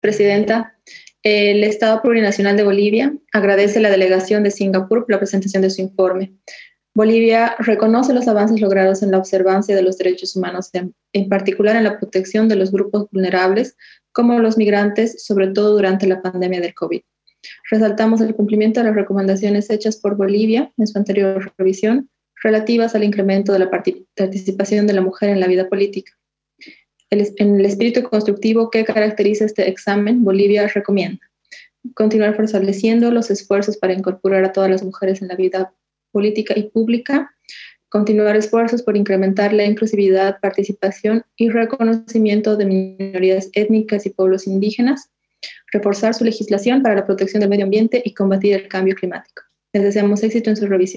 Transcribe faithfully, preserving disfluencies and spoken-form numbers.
Presidenta. El Estado Plurinacional de Bolivia agradece a la delegación de Singapur por la presentación de su informe. Bolivia reconoce los avances logrados en la observancia de los derechos humanos, en, en particular en la protección de los grupos vulnerables, como los migrantes, sobre todo durante la pandemia del COVID. Resaltamos el cumplimiento de las recomendaciones hechas por Bolivia en su anterior revisión, relativas al incremento de la participación de la mujer en la vida política. El, en el espíritu constructivo que caracteriza este examen, Bolivia recomienda continuar fortaleciendo los esfuerzos para incorporar a todas las mujeres en la vida política y pública, continuar esfuerzos por incrementar la inclusividad, participación y reconocimiento de minorías étnicas y pueblos indígenas, reforzar su legislación para la protección del medio ambiente y combatir el cambio climático. Les deseamos éxito en su revisión.